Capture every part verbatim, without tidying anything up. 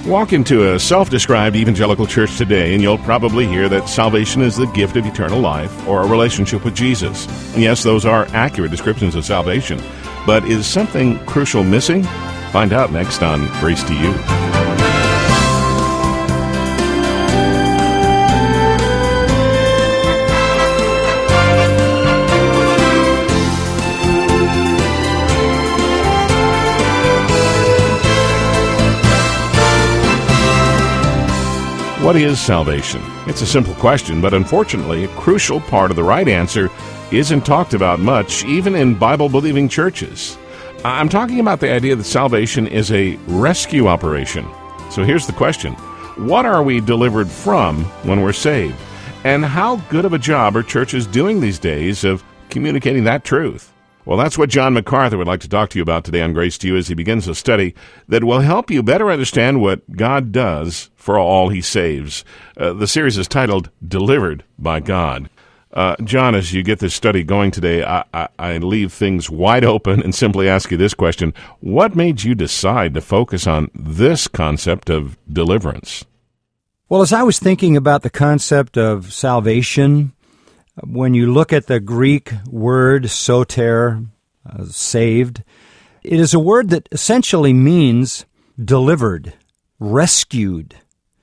Walk into a self-described evangelical church today, and you'll probably hear that salvation is the gift of eternal life or a relationship with Jesus. And yes, those are accurate descriptions of salvation. But is something crucial missing? Find out next on Grace to You. What is salvation? It's a simple question, but unfortunately, a crucial part of the right answer isn't talked about much, even in Bible-believing churches. I'm talking about the idea that salvation is a rescue operation. So here's the question. What are we delivered from when we're saved? And how good of a job are churches doing these days of communicating that truth? Well, that's what John MacArthur would like to talk to you about today on Grace to You as he begins a study that will help you better understand what God does for all He saves. Uh, the series is titled Delivered by God. Uh, John, as you get this study going today, I, I, I leave things wide open and simply ask you this question. What made you decide to focus on this concept of deliverance? Well, as I was thinking about the concept of salvation, when you look at the Greek word soter, uh, saved, it is a word that essentially means delivered, rescued.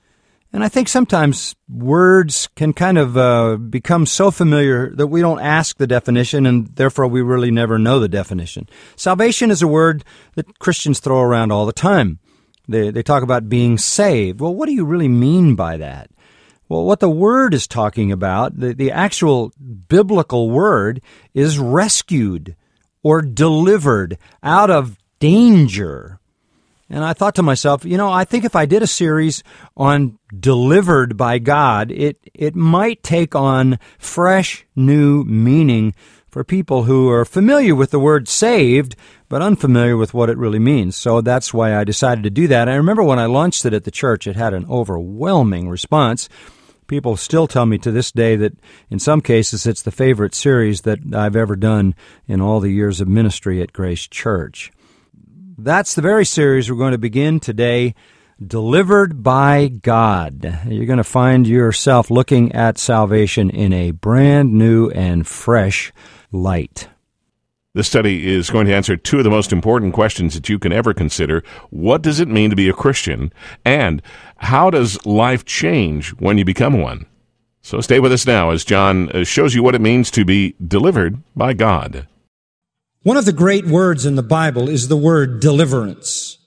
And I think sometimes words can kind of uh, become so familiar that we don't ask the definition, and therefore we really never know the definition. Salvation is a word that Christians throw around all the time. They, they talk about being saved. Well, what do you really mean by that? Well, what the word is talking about, the, the actual biblical word, is rescued or delivered out of danger. And I thought to myself, you know, I think if I did a series on delivered by God, it, it might take on fresh, new meaning for people who are familiar with the word saved, but unfamiliar with what it really means. So that's why I decided to do that. I remember when I launched it at the church, it had an overwhelming response. People still tell me to this day that in some cases it's the favorite series that I've ever done in all the years of ministry at Grace Church. That's the very series we're going to begin today, Delivered by God. You're going to find yourself looking at salvation in a brand new and fresh light. This study is going to answer two of the most important questions that you can ever consider. What does it mean to be a Christian? And how does life change when you become one? So stay with us now as John shows you what it means to be delivered by God. One of the great words in the Bible is the word deliverance.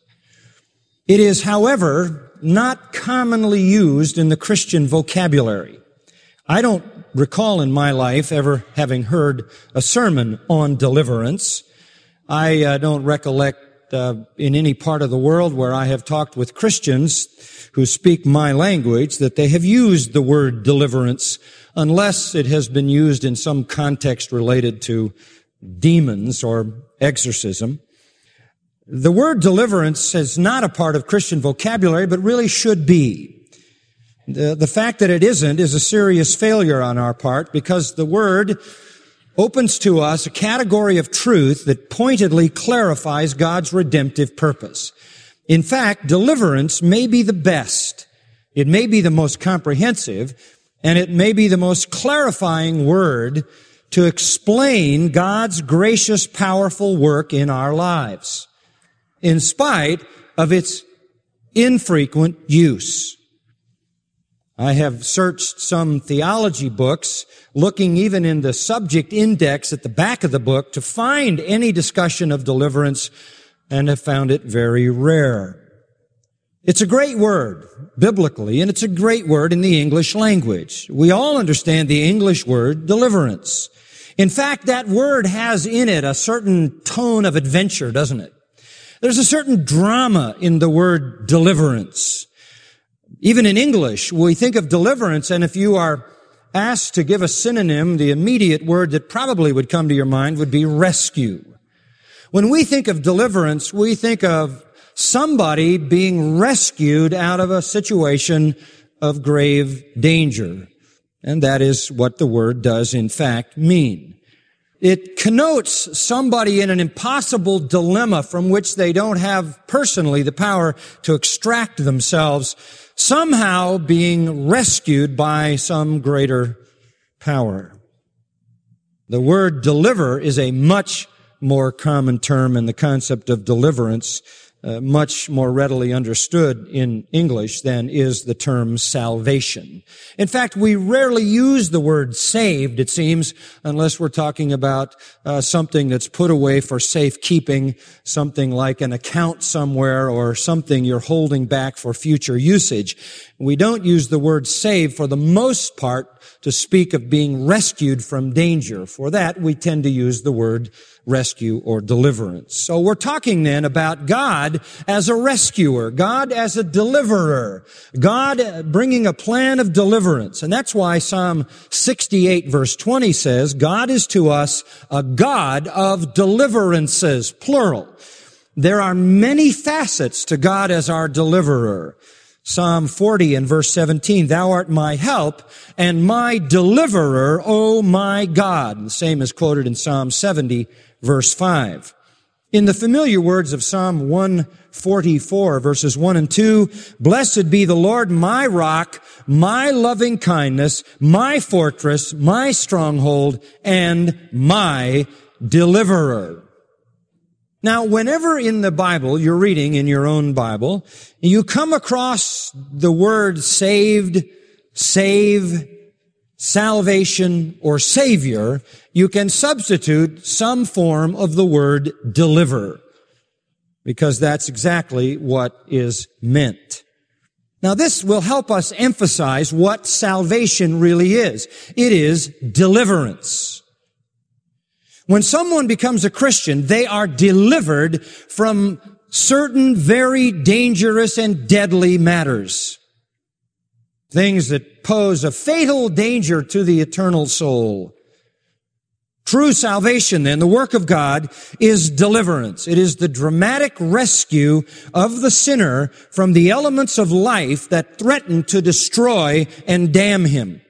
It is, however, not commonly used in the Christian vocabulary. I don't recall in my life ever having heard a sermon on deliverance. I uh, don't recollect uh, in any part of the world where I have talked with Christians who speak my language that they have used the word deliverance unless it has been used in some context related to demons or exorcism. The word deliverance is not a part of Christian vocabulary, but really should be. The, the fact that it isn't is a serious failure on our part because the word opens to us a category of truth that pointedly clarifies God's redemptive purpose. In fact, deliverance may be the best, it may be the most comprehensive, and it may be the most clarifying word to explain God's gracious, powerful work in our lives, in spite of its infrequent use. I have searched some theology books, looking even in the subject index at the back of the book to find any discussion of deliverance, and have found it very rare. It's a great word, biblically, and it's a great word in the English language. We all understand the English word deliverance. In fact, that word has in it a certain tone of adventure, doesn't it? There's a certain drama in the word deliverance. Even in English, we think of deliverance, and if you are asked to give a synonym, the immediate word that probably would come to your mind would be rescue. When we think of deliverance, we think of somebody being rescued out of a situation of grave danger. And that is what the word does in fact mean. It connotes somebody in an impossible dilemma from which they don't have personally the power to extract themselves, somehow being rescued by some greater power. The word deliver is a much more common term, and the concept of deliverance uh, much more readily understood in English than is the term salvation. In fact, we rarely use the word saved, it seems, unless we're talking about uh, something that's put away for safekeeping, something like an account somewhere or something you're holding back for future usage. We don't use the word saved for the most part to speak of being rescued from danger. For that, we tend to use the word rescue or deliverance. So we're talking then about God as a rescuer, God as a deliverer, God bringing a plan of deliverance. And that's why Psalm sixty-eight verse twenty says, God is to us a God of deliverances, plural. There are many facets to God as our deliverer. Psalm forty and verse seventeen, Thou art my help and my deliverer, O my God. The same is quoted in Psalm seventy, verse five. In the familiar words of Psalm one forty-four, verses one and two, Blessed be the Lord, my rock, my loving kindness, my fortress, my stronghold, and my deliverer. Now, whenever in the Bible, you're reading in your own Bible, you come across the word saved, save, salvation, or savior, you can substitute some form of the word deliver, because that's exactly what is meant. Now, this will help us emphasize what salvation really is. It is deliverance. When someone becomes a Christian, they are delivered from certain very dangerous and deadly matters. Things that pose a fatal danger to the eternal soul. True salvation, then, the work of God, is deliverance. It is the dramatic rescue of the sinner from the elements of life that threaten to destroy and damn him.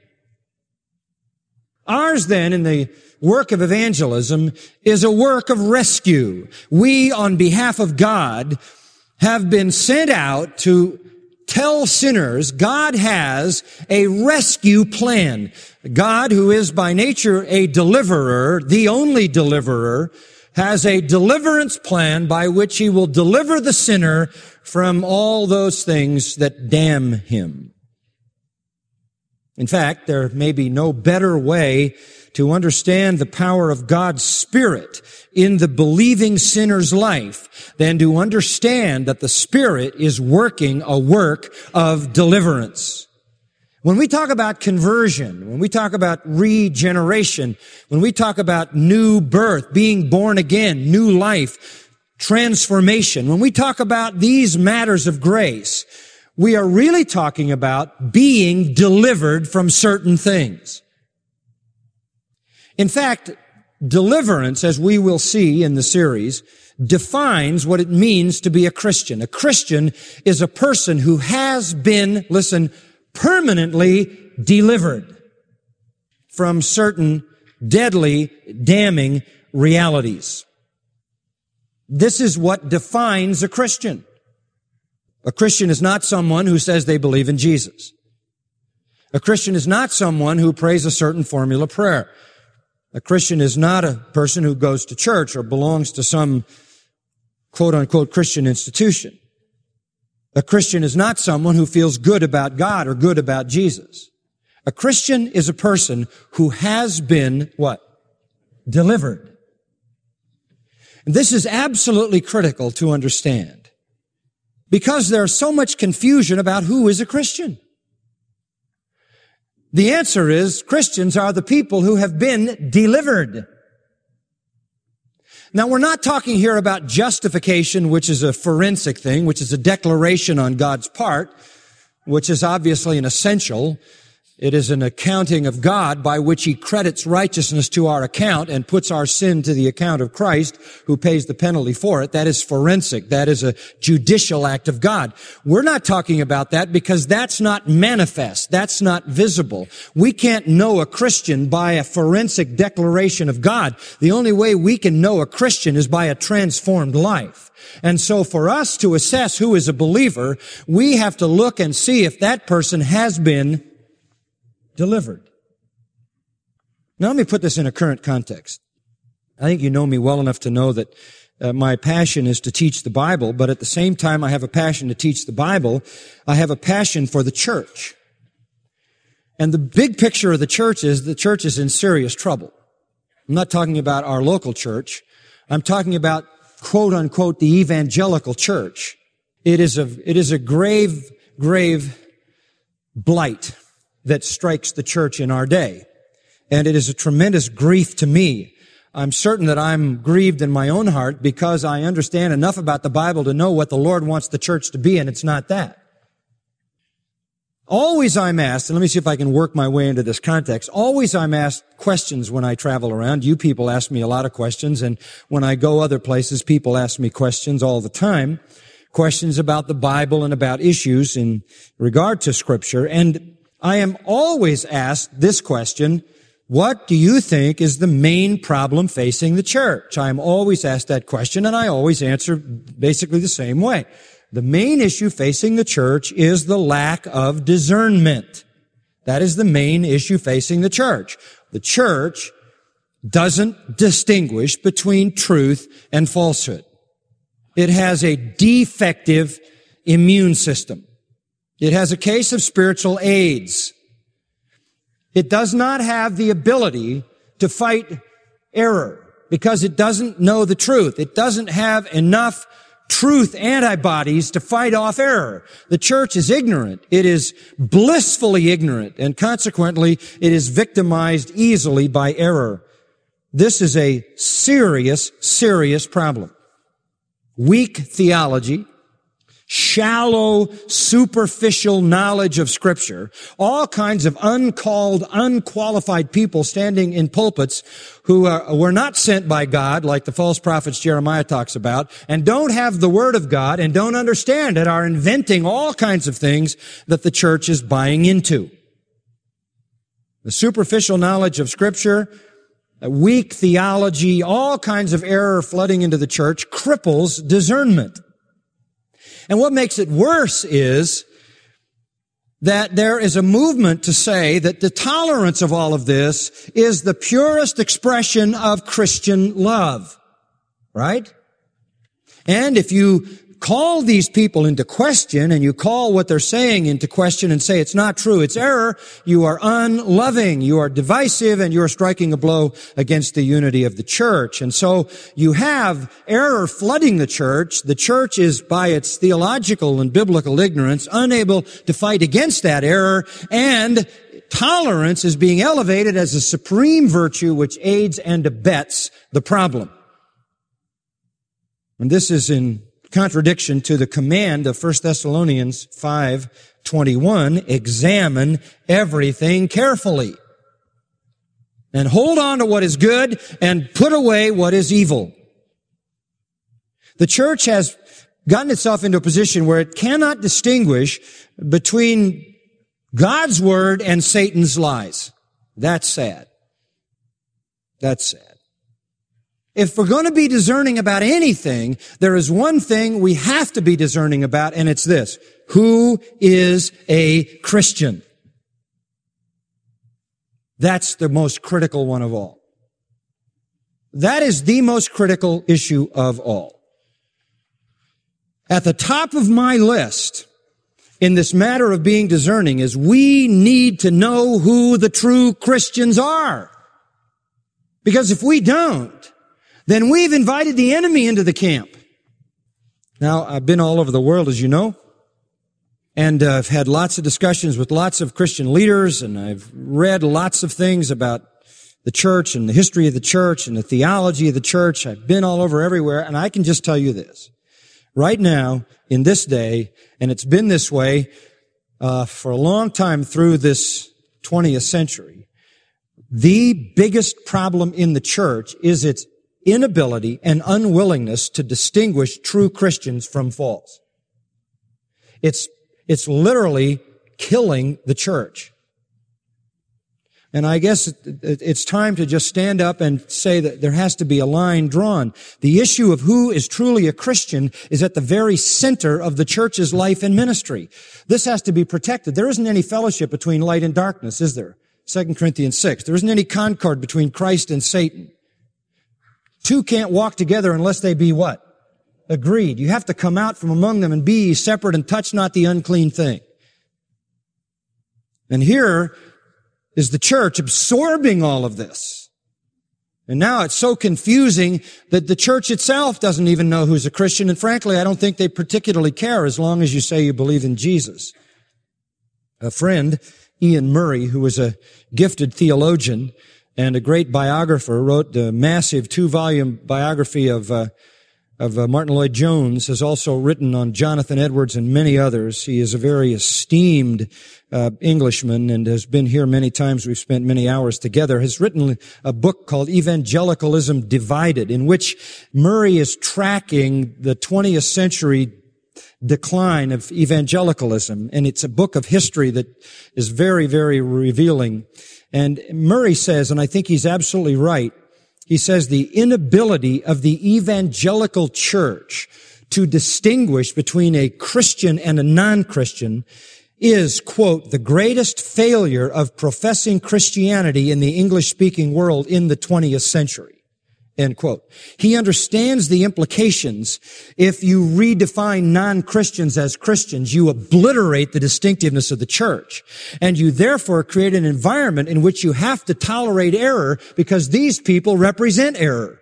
Ours, then, in the work of evangelism is a work of rescue. We, on behalf of God, have been sent out to tell sinners God has a rescue plan. God, who is by nature a deliverer, the only deliverer, has a deliverance plan by which he will deliver the sinner from all those things that damn him. In fact, there may be no better way to understand the power of God's Spirit in the believing sinner's life than to understand that the Spirit is working a work of deliverance. When we talk about conversion, when we talk about regeneration, when we talk about new birth, being born again, new life, transformation, when we talk about these matters of grace, we are really talking about being delivered from certain things. In fact, deliverance, as we will see in the series, defines what it means to be a Christian. A Christian is a person who has been, listen, permanently delivered from certain deadly, damning realities. This is what defines a Christian. A Christian is not someone who says they believe in Jesus. A Christian is not someone who prays a certain formula prayer. A Christian is not a person who goes to church or belongs to some quote-unquote Christian institution. A Christian is not someone who feels good about God or good about Jesus. A Christian is a person who has been, what? Delivered. And this is absolutely critical to understand, because there's so much confusion about who is a Christian. The answer is Christians are the people who have been delivered. Now, we're not talking here about justification, which is a forensic thing, which is a declaration on God's part, which is obviously an essential. It is an accounting of God by which He credits righteousness to our account and puts our sin to the account of Christ, who pays the penalty for it. That is forensic. That is a judicial act of God. We're not talking about that because that's not manifest. That's not visible. We can't know a Christian by a forensic declaration of God. The only way we can know a Christian is by a transformed life. And so for us to assess who is a believer, we have to look and see if that person has been delivered. Now let me put this in a current context. I think you know me well enough to know that uh, my passion is to teach the Bible, but at the same time I have a passion to teach the Bible, I have a passion for the church. And the big picture of the church is the church is in serious trouble. I'm not talking about our local church. I'm talking about, quote unquote, the evangelical church. It is a, it is a grave, grave blight that strikes the church in our day. And it is a tremendous grief to me. I'm certain that I'm grieved in my own heart because I understand enough about the Bible to know what the Lord wants the church to be, and it's not that. Always I'm asked, and let me see if I can work my way into this context, always I'm asked questions when I travel around. You people ask me a lot of questions, and when I go other places, people ask me questions all the time. Questions about the Bible and about issues in regard to Scripture. And I am always asked this question: what do you think is the main problem facing the church? I am always asked that question, and I always answer basically the same way. The main issue facing the church is the lack of discernment. That is the main issue facing the church. The church doesn't distinguish between truth and falsehood. It has a defective immune system. It has a case of spiritual AIDS. It does not have the ability to fight error because it doesn't know the truth. It doesn't have enough truth antibodies to fight off error. The church is ignorant. It is blissfully ignorant, and consequently, it is victimized easily by error. This is a serious, serious problem. Weak theology, shallow, superficial knowledge of Scripture, all kinds of uncalled, unqualified people standing in pulpits who are, were not sent by God, like the false prophets Jeremiah talks about, and don't have the Word of God and don't understand it, are inventing all kinds of things that the church is buying into. The superficial knowledge of Scripture, a weak theology, all kinds of error flooding into the church cripples discernment. And what makes it worse is that there is a movement to say that the tolerance of all of this is the purest expression of Christian love. Right? And if you call these people into question and you call what they're saying into question and say it's not true, it's error, you are unloving, you are divisive, and you are striking a blow against the unity of the church. And so you have error flooding the church. The church is, by its theological and biblical ignorance, unable to fight against that error, and tolerance is being elevated as a supreme virtue which aids and abets the problem. And this is in contradiction to the command of First Thessalonians five twenty-one, examine everything carefully and hold on to what is good and put away what is evil. The church has gotten itself into a position where it cannot distinguish between God's word and Satan's lies. That's sad. That's sad. If we're going to be discerning about anything, there is one thing we have to be discerning about, and it's this: who is a Christian? That's the most critical one of all. That is the most critical issue of all. At the top of my list in this matter of being discerning is we need to know who the true Christians are. Because if we don't, then we've invited the enemy into the camp. Now, I've been all over the world, as you know, and uh, I've had lots of discussions with lots of Christian leaders, and I've read lots of things about the church and the history of the church and the theology of the church. I've been all over everywhere, and I can just tell you this. Right now, in this day, and it's been this way uh, for a long time through this twentieth century, the biggest problem in the church is its inability and unwillingness to distinguish true Christians from false. It's, it's literally killing the church. And I guess it's time to just stand up and say that there has to be a line drawn. The issue of who is truly a Christian is at the very center of the church's life and ministry. This has to be protected. There isn't any fellowship between light and darkness, is there? Second Corinthians six. There isn't any concord between Christ and Satan. Two can't walk together unless they be what? Agreed. You have to come out from among them and be ye separate and touch not the unclean thing. And here is the church absorbing all of this. And now it's so confusing that the church itself doesn't even know who's a Christian. And frankly, I don't think they particularly care as long as you say you believe in Jesus. A friend, Ian Murray, who was a gifted theologian and a great biographer, wrote the massive two-volume biography of uh, of uh, Martin Lloyd-Jones, has also written on Jonathan Edwards and many others. He is a very esteemed uh, Englishman and has been here many times. We've spent many hours together. Has written a book called Evangelicalism Divided, in which Murray is tracking the twentieth century decline of evangelicalism. And it's a book of history that is very, very revealing. And Murray says, and I think he's absolutely right, he says the inability of the evangelical church to distinguish between a Christian and a non-Christian is, quote, the greatest failure of professing Christianity in the English-speaking world in the twentieth century. End quote. He understands the implications. If you redefine non-Christians as Christians, you obliterate the distinctiveness of the church. And you therefore create an environment in which you have to tolerate error because these people represent error.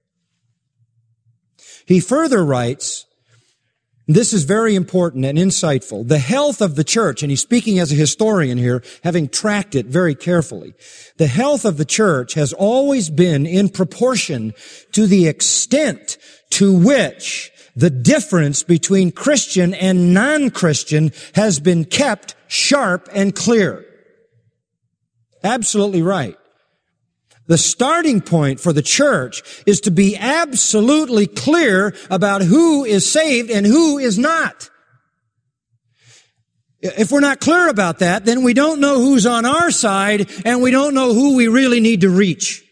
He further writes, this is very important and insightful. The health of the church, and he's speaking as a historian here, having tracked it very carefully. The health of the church has always been in proportion to the extent to which the difference between Christian and non-Christian has been kept sharp and clear. Absolutely right. The starting point for the church is to be absolutely clear about who is saved and who is not. If we're not clear about that, then we don't know who's on our side and we don't know who we really need to reach.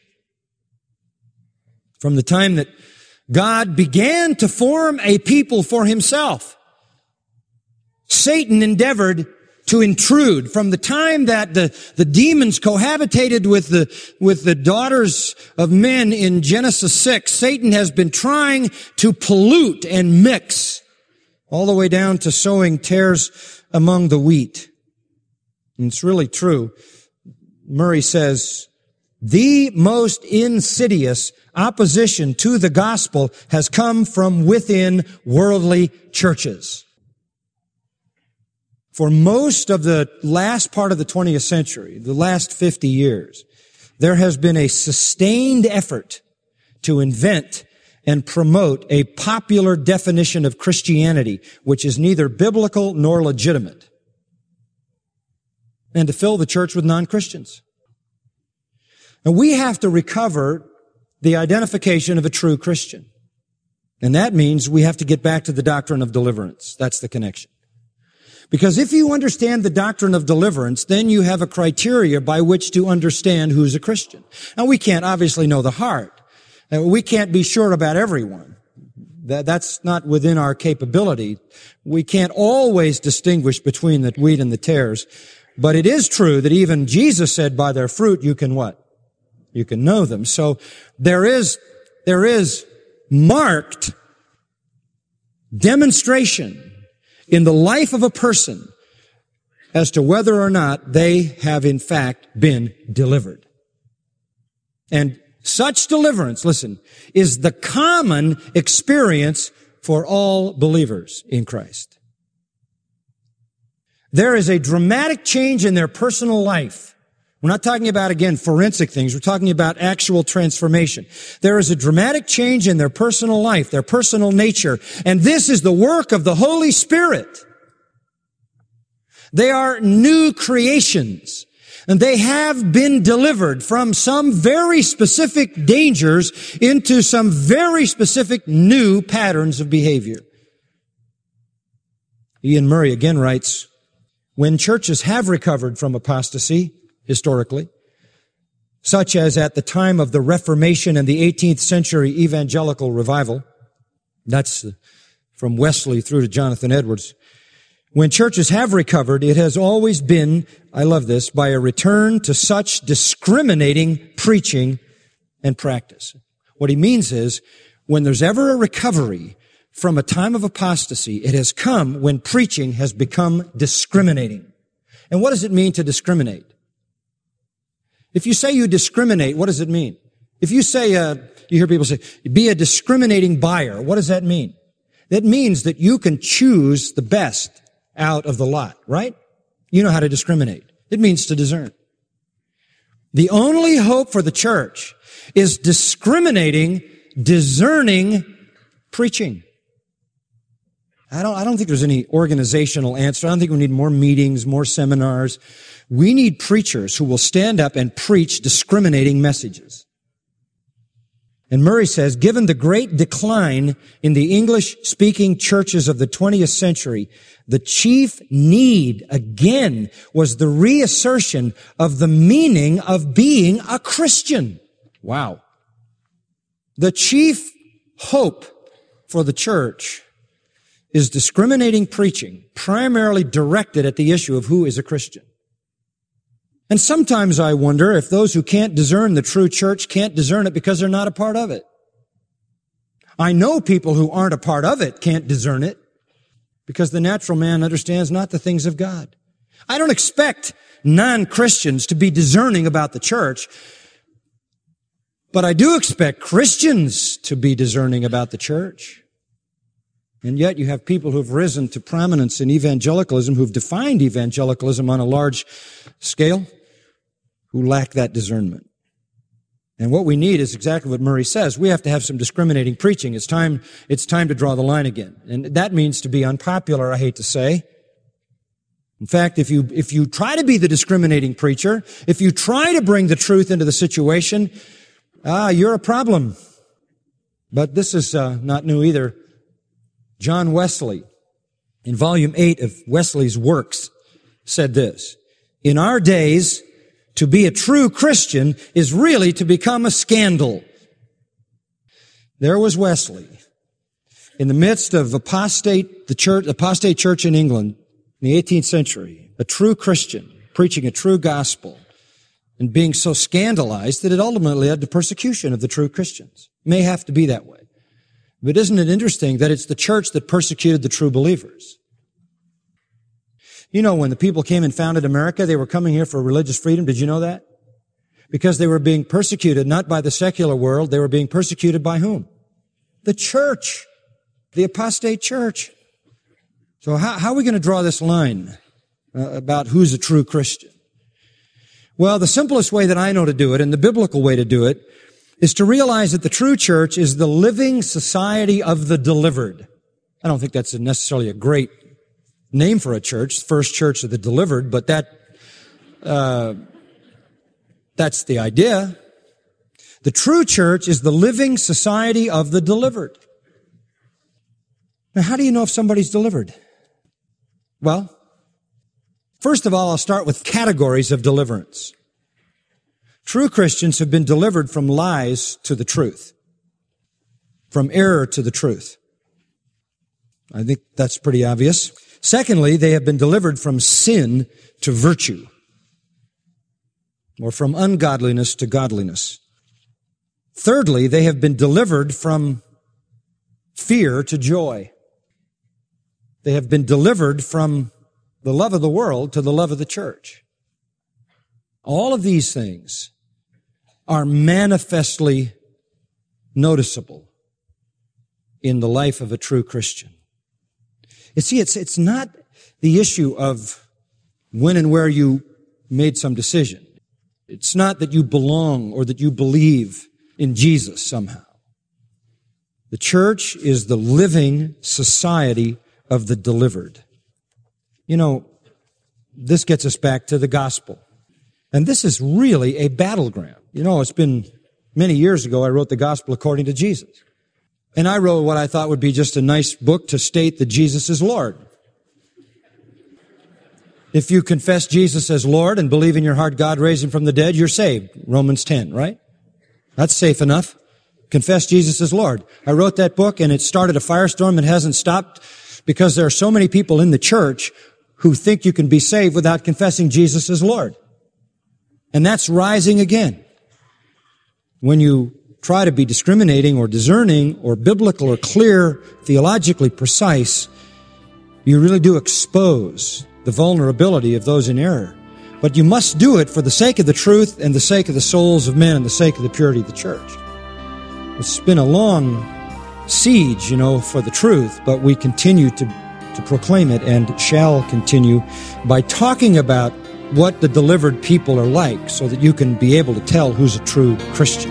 From the time that God began to form a people for himself, Satan endeavored to intrude. From the time that the, the demons cohabitated with the, with the daughters of men in Genesis six, Satan has been trying to pollute and mix all the way down to sowing tares among the wheat. And it's really true. Murray says, the most insidious opposition to the gospel has come from within worldly churches. For most of the last part of the twentieth century, the last fifty years, there has been a sustained effort to invent and promote a popular definition of Christianity, which is neither biblical nor legitimate, and to fill the church with non-Christians. And we have to recover the identification of a true Christian. And that means we have to get back to the doctrine of deliverance. That's the connection. Because if you understand the doctrine of deliverance, then you have a criteria by which to understand who's a Christian. Now, we can't obviously know the heart. We can't be sure about everyone. That, that's not within our capability. We can't always distinguish between the wheat and the tares. But it is true that even Jesus said, by their fruit you can what? You can know them. So there is, there is marked demonstration in the life of a person as to whether or not they have in fact been delivered. And such deliverance, listen, is the common experience for all believers in Christ. There is a dramatic change in their personal life. We're not talking about, again, forensic things. We're talking about actual transformation. There is a dramatic change in their personal life, their personal nature, and this is the work of the Holy Spirit. They are new creations. And they have been delivered from some very specific dangers into some very specific new patterns of behavior. Ian Murray again writes, when churches have recovered from apostasy, historically, such as at the time of the Reformation and the eighteenth century evangelical revival, that's from Wesley through to Jonathan Edwards, when churches have recovered, it has always been, I love this, by a return to such discriminating preaching and practice. What he means is, when there's ever a recovery from a time of apostasy, it has come when preaching has become discriminating. And what does it mean to discriminate? If you say you discriminate, what does it mean? If you say, uh, you hear people say, be a discriminating buyer, what does that mean? That means that you can choose the best out of the lot, right? You know how to discriminate. It means to discern. The only hope for the church is discriminating, discerning preaching. I don't, I don't think there's any organizational answer. I don't think we need more meetings, more seminars. We need preachers who will stand up and preach discriminating messages. And Murray says, given the great decline in the English-speaking churches of the twentieth century, the chief need, again, was the reassertion of the meaning of being a Christian. Wow. The chief hope for the church is discriminating preaching, primarily directed at the issue of who is a Christian. And sometimes I wonder if those who can't discern the true church can't discern it because they're not a part of it. I know people who aren't a part of it can't discern it because the natural man understands not the things of God. I don't expect non-Christians to be discerning about the church, but I do expect Christians to be discerning about the church. And yet you have people who've risen to prominence in evangelicalism, who've defined evangelicalism on a large scale, who lack that discernment. And what we need is exactly what Murray says. We have to have some discriminating preaching. It's time, it's time to draw the line again. And that means to be unpopular, I hate to say. In fact, if you, if you try to be the discriminating preacher, if you try to bring the truth into the situation, ah, you're a problem. But this is uh, not new either. John Wesley, in volume eight of Wesley's Works, said this, in our days, to be a true Christian is really to become a scandal. There was Wesley, in the midst of apostate, the church, apostate church in England in the eighteenth century, a true Christian, preaching a true gospel, and being so scandalized that it ultimately led to persecution of the true Christians. It may have to be that way. But isn't it interesting that it's the church that persecuted the true believers? You know, when the people came and founded America, they were coming here for religious freedom. Did you know that? Because they were being persecuted not by the secular world, they were being persecuted by whom? The church. The apostate church. So how, how are we going to draw this line uh, about who's a true Christian? Well, the simplest way that I know to do it, and the biblical way to do it, is to realize that the true church is the living society of the delivered. I don't think that's necessarily a great name for a church, First Church of the Delivered, but that, uh, that's the idea. The true church is the living society of the delivered. Now, how do you know if somebody's delivered? Well, first of all, I'll start with categories of deliverance. True Christians have been delivered from lies to the truth, from error to the truth. I think that's pretty obvious. Secondly, they have been delivered from sin to virtue, or from ungodliness to godliness. Thirdly, they have been delivered from fear to joy. They have been delivered from the love of the world to the love of the church. All of these things are manifestly noticeable in the life of a true Christian. You see, it's, it's not the issue of when and where you made some decision. It's not that you belong or that you believe in Jesus somehow. The church is the living society of the delivered. You know, this gets us back to the gospel. And this is really a battleground. You know, it's been many years ago I wrote the Gospel According to Jesus. And I wrote what I thought would be just a nice book to state that Jesus is Lord. If you confess Jesus as Lord and believe in your heart God raised him from the dead, you're saved. Romans ten, right? That's safe enough. Confess Jesus as Lord. I wrote that book and it started a firestorm that hasn't stopped because there are so many people in the church who think you can be saved without confessing Jesus as Lord. And that's rising again. When you try to be discriminating or discerning or biblical or clear, theologically precise, you really do expose the vulnerability of those in error. But you must do it for the sake of the truth and the sake of the souls of men and the sake of the purity of the church. It's been a long siege, you know, for the truth, but we continue to, to proclaim it and shall continue by talking about what the delivered people are like so that you can be able to tell who's a true Christian.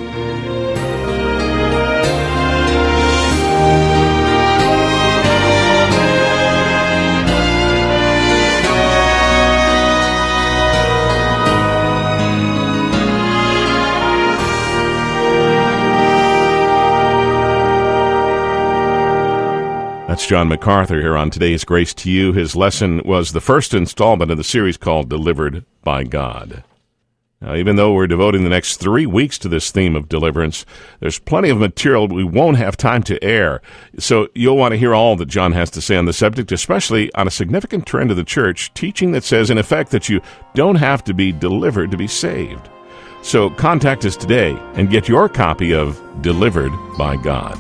That's John MacArthur here on today's Grace to You. His lesson was the first installment of the series called Delivered by God. Now, even though we're devoting the next three weeks to this theme of deliverance, there's plenty of material we won't have time to air. So you'll want to hear all that John has to say on the subject, especially on a significant trend of the church, teaching that says, in effect, that you don't have to be delivered to be saved. So contact us today and get your copy of Delivered by God.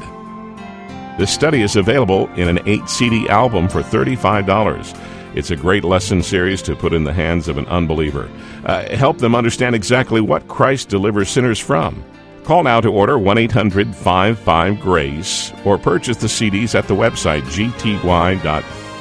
This study is available in an eight C D album for thirty-five dollars. It's a great lesson series to put in the hands of an unbeliever. Uh, help them understand exactly what Christ delivers sinners from. Call now to order one eight hundred five five GRACE or purchase the C Ds at the website g t y dot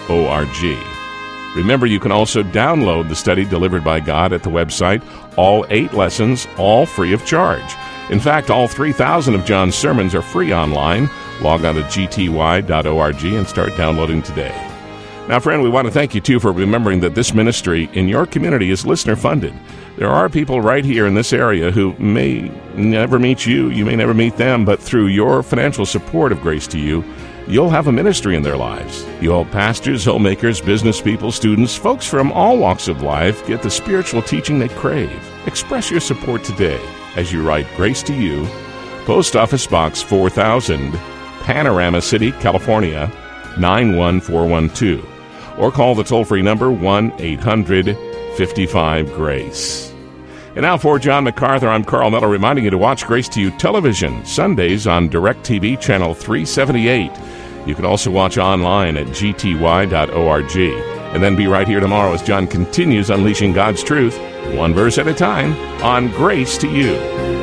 org. Remember, you can also download the study Delivered by God at the website, all eight lessons, all free of charge. In fact, all three thousand of John's sermons are free online. Log on to g t y dot org and start downloading today. Now, friend, we want to thank you, too, for remembering that this ministry in your community is listener-funded. There are people right here in this area who may never meet you, you may never meet them, but through your financial support of Grace to You, you'll have a ministry in their lives. You'll help pastors, homemakers, business people, students, folks from all walks of life get the spiritual teaching they crave. Express your support today as you write Grace to You, Post Office Box four thousand, Panorama City, California, nine one four one two, or call the toll-free number one eight hundred fifty-five GRACE. And now for John MacArthur, I'm Carl Miller reminding you to watch Grace to You television Sundays on DirecTV channel three seventy-eight. You can also watch online at g t y dot org. And then be right here tomorrow as John continues unleashing God's truth, one verse at a time, on Grace to You.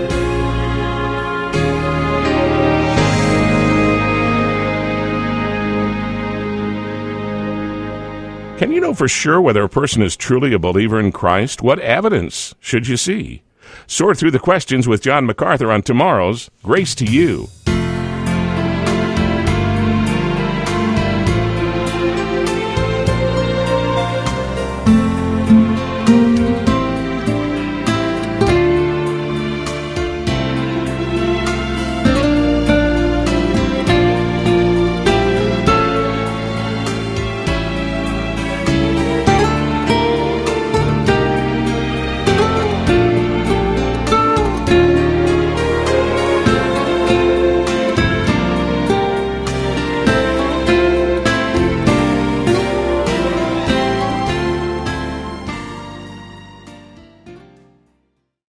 Can you know for sure whether a person is truly a believer in Christ? What evidence should you see? Sort through the questions with John MacArthur on tomorrow's Grace to You.